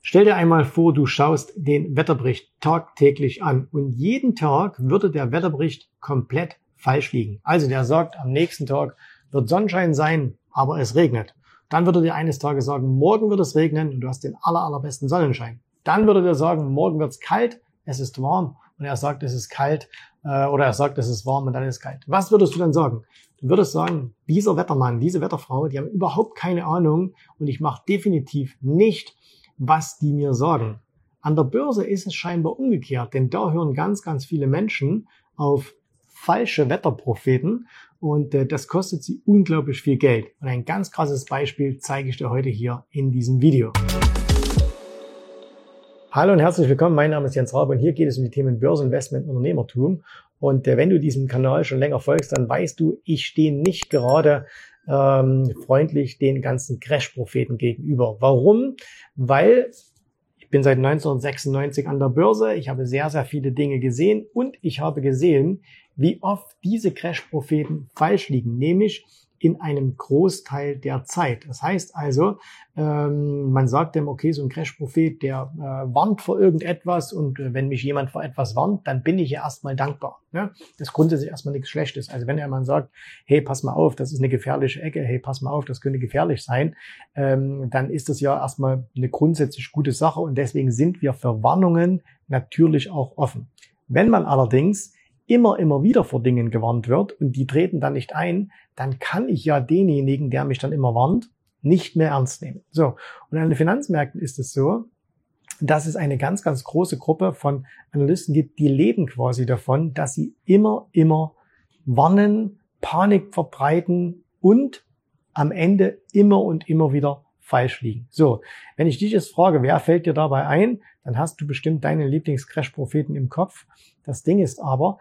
Stell dir einmal vor, du schaust den Wetterbericht tagtäglich an und jeden Tag würde der Wetterbericht komplett falsch liegen. Also der sagt, am nächsten Tag wird Sonnenschein sein, aber es regnet. Dann würde dir eines Tages sagen, morgen wird es regnen und du hast den allerbesten Sonnenschein. Dann würde der sagen, morgen wird es kalt, es ist warm und er sagt, es ist kalt oder er sagt, es ist warm und dann ist es kalt. Was würdest du dann sagen? Du würdest sagen, dieser Wettermann, diese Wetterfrau, die haben überhaupt keine Ahnung und ich mache definitiv nicht, was die mir sagen. An der Börse ist es scheinbar umgekehrt, denn da hören ganz viele Menschen auf falsche Wetterpropheten und das kostet sie unglaublich viel Geld. Und ein ganz krasses Beispiel zeige ich dir heute hier in diesem Video. Hallo und herzlich willkommen, mein Name ist Jens Rabe und hier geht es um die Themen Börseninvestment und Unternehmertum. Und wenn du diesem Kanal schon länger folgst, dann weißt du, ich stehe nicht gerade freundlich den ganzen Crash-Propheten gegenüber. Warum? Weil ich bin seit 1996 an der Börse, ich habe sehr viele Dinge gesehen und ich habe gesehen, wie oft diese Crash-Propheten falsch liegen, nämlich in einem Großteil der Zeit. Das heißt also, man sagt dem, okay, so ein Crash-Prophet, der warnt vor irgendetwas und wenn mich jemand vor etwas warnt, dann bin ich ja erstmal dankbar. Ne? Das ist grundsätzlich erstmal nichts Schlechtes. Also wenn jemand sagt, hey, pass mal auf, das ist eine gefährliche Ecke, hey, pass mal auf, das könnte gefährlich sein, dann ist das ja erstmal eine grundsätzlich gute Sache und deswegen sind wir für Warnungen natürlich auch offen. Wenn man allerdings immer wieder vor Dingen gewarnt wird und die treten dann nicht ein, dann kann ich ja denjenigen, der mich dann immer warnt, nicht mehr ernst nehmen. So, und an den Finanzmärkten ist es so, dass es eine ganz große Gruppe von Analysten gibt, die leben quasi davon, dass sie immer warnen, Panik verbreiten und am Ende immer wieder falsch liegen. So, wenn ich dich jetzt frage, wer fällt dir dabei ein, dann hast du bestimmt deine Lieblings-Crash-Propheten im Kopf. Das Ding ist aber,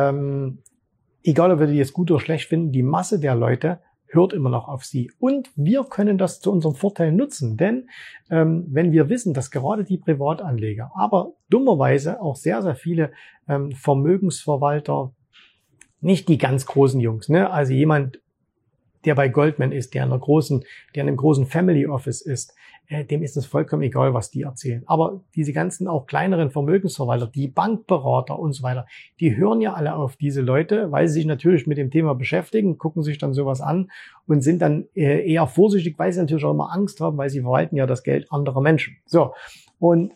egal ob wir die jetzt gut oder schlecht finden, die Masse der Leute hört immer noch auf sie. Und wir können das zu unserem Vorteil nutzen, denn wenn wir wissen, dass gerade die Privatanleger, aber dummerweise auch sehr viele Vermögensverwalter, nicht die ganz großen Jungs, ne? Also jemand, der bei Goldman ist, der in einem großen Family Office ist, dem ist es vollkommen egal, was die erzählen. Aber diese ganzen auch kleineren Vermögensverwalter, die Bankberater und so weiter, die hören ja alle auf diese Leute, weil sie sich natürlich mit dem Thema beschäftigen, gucken sich dann sowas an und sind dann eher vorsichtig, weil sie natürlich auch immer Angst haben, weil sie verwalten ja das Geld anderer Menschen. So, und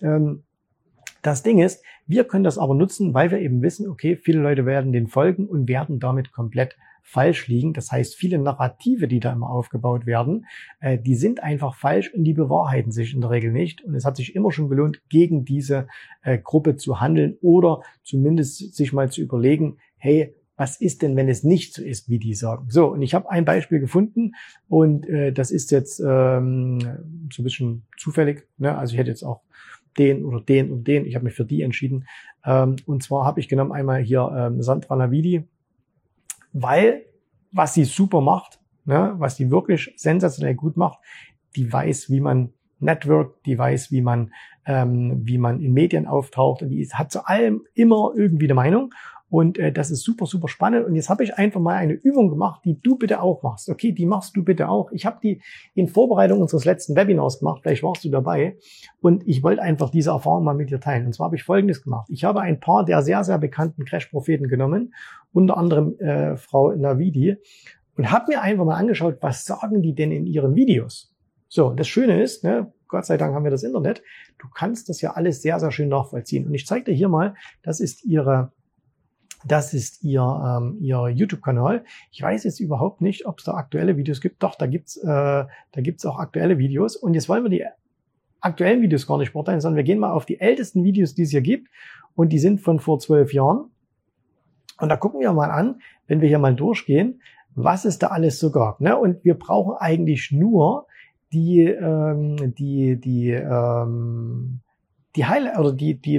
das Ding ist, wir können das aber nutzen, weil wir eben wissen, okay, viele Leute werden den folgen und werden damit komplett falsch liegen. Das heißt, viele Narrative, die da immer aufgebaut werden, die sind einfach falsch und die bewahrheiten sich in der Regel nicht. Und es hat sich immer schon gelohnt, gegen diese Gruppe zu handeln oder zumindest sich mal zu überlegen, hey, was ist denn, wenn es nicht so ist, wie die sagen? So, und ich habe ein Beispiel gefunden und das ist jetzt so ein bisschen zufällig. Ne? Also ich hätte jetzt auch den oder den und den. Ich habe mich für die entschieden. Und zwar habe ich genommen einmal hier Sandra Navidi, weil was sie super macht, ne, was die wirklich sensationell gut macht, die weiß, wie man networkt, die weiß, wie man in Medien auftaucht und die hat zu allem immer irgendwie eine Meinung und das ist super spannend und jetzt habe ich einfach mal eine Übung gemacht, die du bitte auch machst. Okay, die machst du bitte auch. Ich habe die in Vorbereitung unseres letzten Webinars gemacht, vielleicht warst du dabei und ich wollte einfach diese Erfahrung mal mit dir teilen. Und zwar habe ich Folgendes gemacht. Ich habe ein paar der sehr bekannten Crash-Propheten genommen, unter anderem Frau Navidi und habe mir einfach mal angeschaut, was sagen die denn in ihren Videos. So, das Schöne ist, ne, Gott sei Dank haben wir das Internet, du kannst das ja alles sehr schön nachvollziehen. Und ich zeige dir hier mal, das ist ihr YouTube-Kanal. Ich weiß jetzt überhaupt nicht, ob es da aktuelle Videos gibt. Doch, da gibt's auch aktuelle Videos. Und jetzt wollen wir die aktuellen Videos gar nicht beurteilen, sondern wir gehen mal auf die ältesten Videos, die es hier gibt. Und die sind von vor 12 Jahren. Und da gucken wir mal an, wenn wir hier mal durchgehen, was es da alles so gab. Ne? Und wir brauchen eigentlich nur die Highlight oder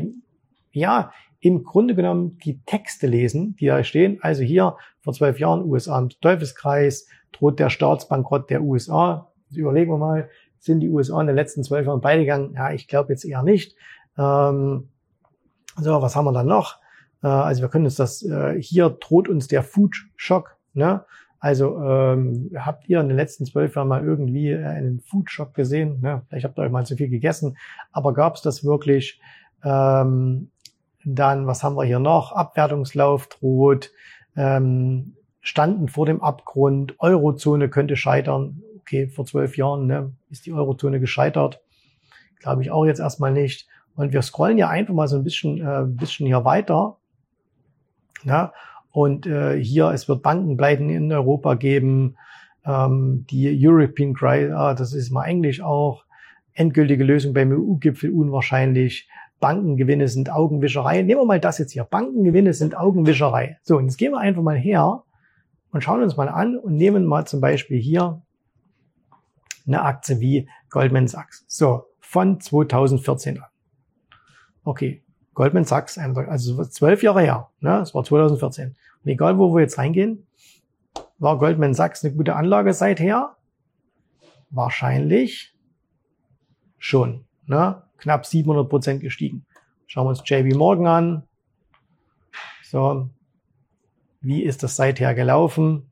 im Grunde genommen die Texte lesen, die da stehen. Also hier vor 12 Jahren USA im Teufelskreis, droht der Staatsbankrott der USA. Also überlegen wir mal, sind die USA in den letzten 12 Jahren beide gegangen? Ja, ich glaube jetzt eher nicht. So, was haben wir dann noch? Also wir können uns das, hier droht uns der Food Shock, ne? Also habt ihr in den letzten 12 Jahren mal irgendwie einen Foodshop gesehen? Ne? Vielleicht habt ihr euch mal zu viel gegessen, aber gab es das wirklich? Dann, was haben wir hier noch? Abwertungslauf droht, standen vor dem Abgrund, Eurozone könnte scheitern. Okay, vor 12 Jahren ist die Eurozone gescheitert. Glaube ich auch jetzt erstmal nicht. Und wir scrollen ja einfach mal so ein bisschen hier weiter. Ja? Und hier, es wird Bankenpleiten in Europa geben. Die European Crisis, das ist mal Englisch auch. Endgültige Lösung beim EU-Gipfel unwahrscheinlich. Bankengewinne sind Augenwischerei. Nehmen wir mal das jetzt hier. Bankengewinne sind Augenwischerei. So, und jetzt gehen wir einfach mal her und schauen uns mal an und nehmen mal zum Beispiel hier eine Aktie wie Goldman Sachs. So, von 2014 an. Okay, Goldman Sachs, also 12 Jahre her. Ne? Das war 2014. Und egal, wo wir jetzt reingehen, war Goldman Sachs eine gute Anlage seither? Wahrscheinlich schon. Ne? Knapp 700% gestiegen. Schauen wir uns JP Morgan an. So, wie ist das seither gelaufen?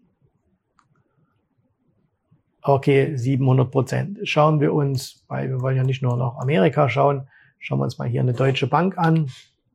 Okay, 700%. Schauen wir uns, weil wir wollen ja nicht nur nach Amerika schauen, schauen wir uns mal hier eine deutsche Bank an.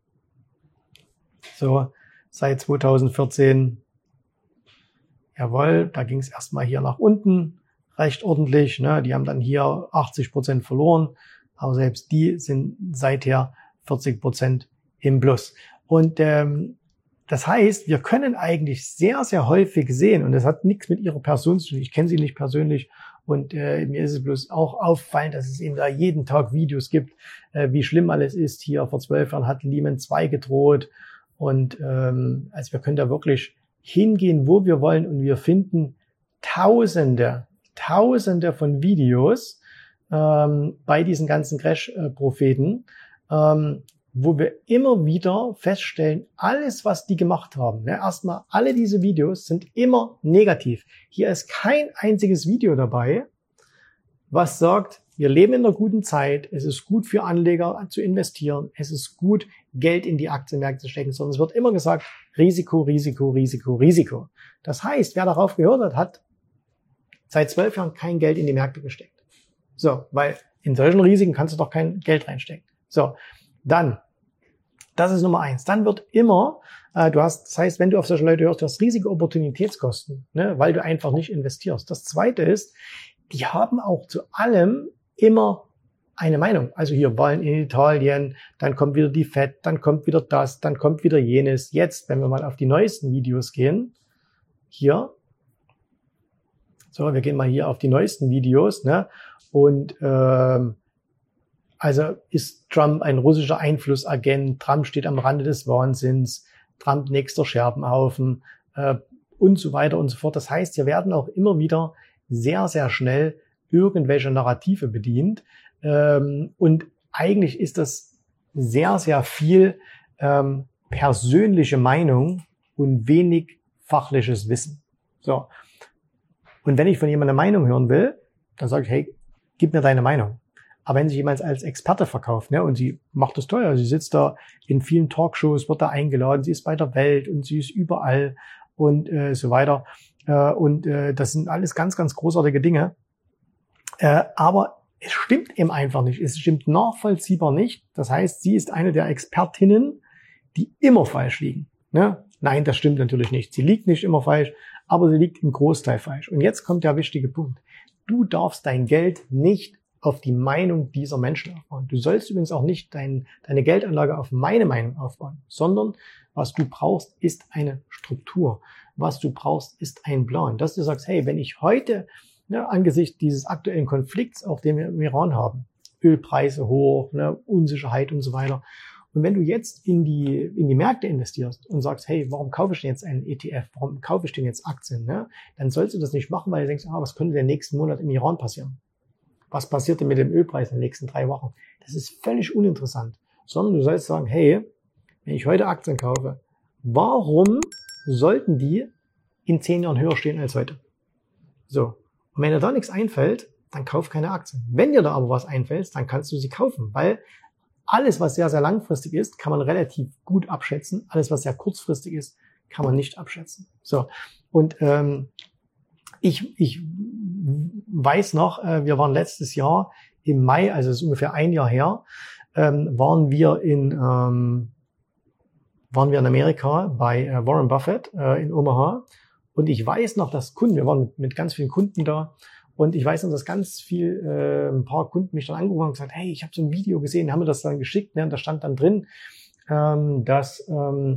So, seit 2014, jawohl, da ging es erstmal hier nach unten, recht ordentlich. Ne? Die haben dann hier 80% verloren, aber selbst die sind seither 40% im Plus. Und das heißt, wir können eigentlich sehr, sehr häufig sehen, und das hat nichts mit ihrer Person zu tun, ich kenne sie nicht persönlich, und mir ist es bloß auch auffallend, dass es eben da jeden Tag Videos gibt, wie schlimm alles ist. Hier vor 12 Jahren hat Lehman 2 gedroht, und also wir können da wirklich hingehen, wo wir wollen, und wir finden Tausende von Videos bei diesen ganzen Crash-Propheten, wo wir immer wieder feststellen, alles, was die gemacht haben, erstmal alle diese Videos sind immer negativ. Hier ist kein einziges Video dabei, was sagt, wir leben in einer guten Zeit, es ist gut für Anleger zu investieren, es ist gut, Geld in die Aktienmärkte zu stecken, sondern es wird immer gesagt, Risiko, Risiko, Risiko, Risiko. Das heißt, wer darauf gehört hat, hat seit 12 Jahren kein Geld in die Märkte gesteckt. So, weil in solchen Risiken kannst du doch kein Geld reinstecken. So, dann, das ist Nummer 1. Dann wird immer, das heißt, wenn du auf solche Leute hörst, du hast riesige Opportunitätskosten, ne, weil du einfach nicht investierst. Das Zweite ist, die haben auch zu allem immer eine Meinung. Also hier Wahlen in Italien, dann kommt wieder die FED, dann kommt wieder das, dann kommt wieder jenes. Jetzt, wenn wir mal auf die neuesten Videos gehen, hier, so, wir gehen mal hier auf die neuesten Videos, ne, und also ist Trump ein russischer Einflussagent, Trump steht am Rande des Wahnsinns, Trump nächster Scherbenhaufen und so weiter und so fort. Das heißt, hier werden auch immer wieder sehr, sehr schnell irgendwelche Narrative bedient. Und eigentlich ist das sehr, sehr viel persönliche Meinung und wenig fachliches Wissen. So. Und wenn ich von jemandem eine Meinung hören will, dann sage ich, hey, gib mir deine Meinung. Aber wenn sich jemand als Experte verkauft, ne, und sie macht das toll, also sie sitzt da in vielen Talkshows, wird da eingeladen, sie ist bei der Welt und sie ist überall und so weiter. Das sind alles ganz, ganz großartige Dinge. Aber es stimmt eben einfach nicht. Es stimmt nachvollziehbar nicht. Das heißt, sie ist eine der Expertinnen, die immer falsch liegen. Ne? Nein, das stimmt natürlich nicht. Sie liegt nicht immer falsch, aber sie liegt im Großteil falsch. Und jetzt kommt der wichtige Punkt. Du darfst dein Geld nicht auf die Meinung dieser Menschen aufbauen. Du sollst übrigens auch nicht deine Geldanlage auf meine Meinung aufbauen, sondern was du brauchst, ist eine Struktur. Was du brauchst, ist ein Plan. Dass du sagst, hey, wenn ich heute angesichts dieses aktuellen Konflikts, auch den wir im Iran haben, Ölpreise hoch, Unsicherheit und so weiter, und wenn du jetzt in die Märkte investierst und sagst, hey, warum kaufe ich denn jetzt einen ETF, warum kaufe ich denn jetzt Aktien, dann sollst du das nicht machen, weil du denkst, was könnte denn nächsten Monat im Iran passieren? Was passiert denn mit dem Ölpreis in den nächsten 3 Wochen? Das ist völlig uninteressant. Sondern du sollst sagen, hey, wenn ich heute Aktien kaufe, warum sollten die in 10 Jahren höher stehen als heute? So. Und wenn dir da nichts einfällt, dann kauf keine Aktien. Wenn dir da aber was einfällt, dann kannst du sie kaufen, weil alles, was sehr, sehr langfristig ist, kann man relativ gut abschätzen. Alles, was sehr kurzfristig ist, kann man nicht abschätzen. So, und ich weiß noch, wir waren letztes Jahr im Mai, also es ist ungefähr ein Jahr her, waren wir in Amerika bei Warren Buffett in Omaha. Und ich weiß noch, dass Kunden, wir waren mit ganz vielen Kunden da, und ich weiß noch, dass ein paar Kunden mich dann angerufen haben und gesagt, hey, ich habe so ein Video gesehen, haben mir das dann geschickt, ne, und da stand dann drin, dass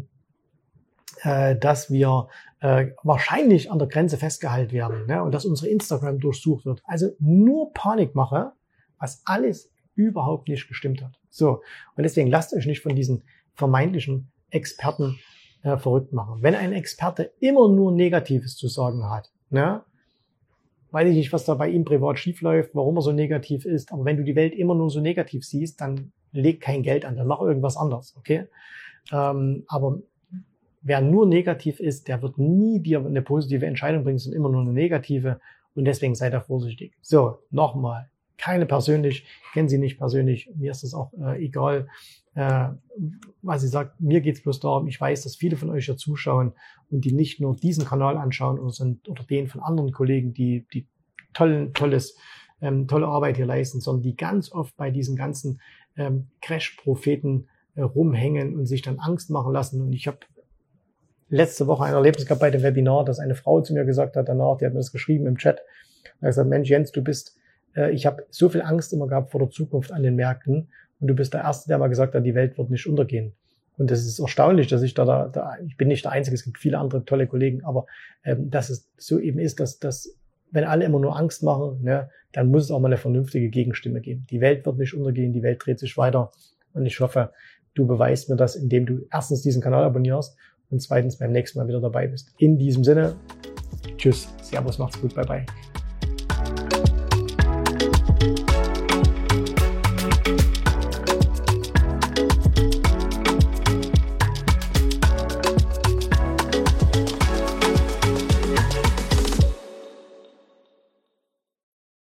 wir wahrscheinlich an der Grenze festgehalten werden, ne, und dass unsere Instagram durchsucht wird. Also nur Panikmache, was alles überhaupt nicht gestimmt hat. So, und deswegen lasst euch nicht von diesen vermeintlichen Experten verrückt machen. Wenn ein Experte immer nur Negatives zu sagen hat, ne, weiß ich nicht, was da bei ihm privat schiefläuft, warum er so negativ ist, aber wenn du die Welt immer nur so negativ siehst, dann leg kein Geld an, dann mach irgendwas anderes, okay? Aber wer nur negativ ist, der wird nie dir eine positive Entscheidung bringen, sondern immer nur eine negative, und deswegen seid da vorsichtig. So, nochmal, keine persönlich, kennen Sie nicht persönlich, mir ist das auch egal, was ich sage, mir geht's bloß darum, ich weiß, dass viele von euch ja zuschauen und die nicht nur diesen Kanal anschauen oder den von anderen Kollegen, die tolle Arbeit hier leisten, sondern die ganz oft bei diesen ganzen Crash-Propheten rumhängen und sich dann Angst machen lassen. Und ich habe letzte Woche ein Erlebnis gehabt bei dem Webinar, dass eine Frau zu mir gesagt hat danach, die hat mir das geschrieben im Chat, und hat gesagt, Mensch Jens, ich habe so viel Angst immer gehabt vor der Zukunft an den Märkten, und du bist der Erste, der mal gesagt hat, die Welt wird nicht untergehen. Und das ist erstaunlich, dass ich ich bin nicht der Einzige, es gibt viele andere tolle Kollegen, aber dass es so eben ist, dass wenn alle immer nur Angst machen, ne, dann muss es auch mal eine vernünftige Gegenstimme geben. Die Welt wird nicht untergehen, die Welt dreht sich weiter, und ich hoffe, du beweist mir das, indem du erstens diesen Kanal abonnierst und zweitens beim nächsten Mal wieder dabei bist. In diesem Sinne, tschüss, servus, macht's gut, bye bye.